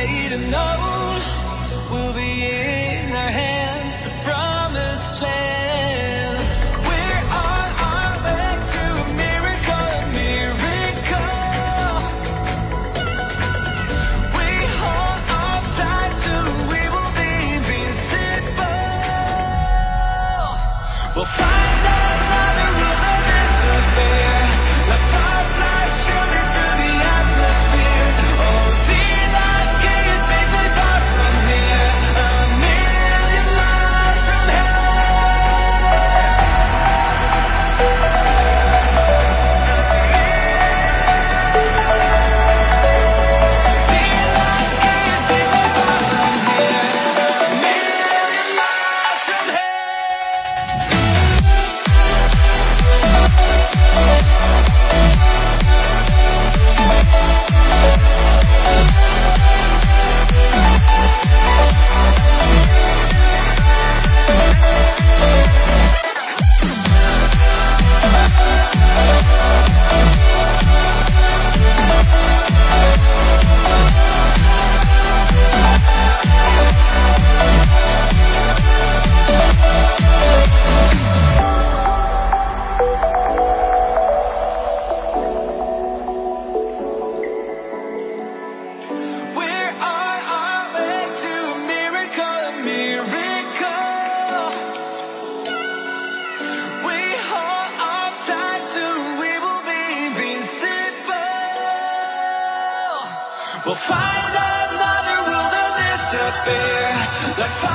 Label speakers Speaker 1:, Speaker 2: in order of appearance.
Speaker 1: day to know we'll be in our hands, the promised land. We're on our way to a miracle, a miracle. We hold on tight to we will be invincible. We'll find another wilderness affair, like fireflies shooting through the atmosphere. Oh, the lucky is safely far from here, a million miles from here. The lucky is safely far from here, a million miles from here. We're on our way to a miracle, a miracle. We hold on tight to we will be invincible. We'll find another wilderness affair, like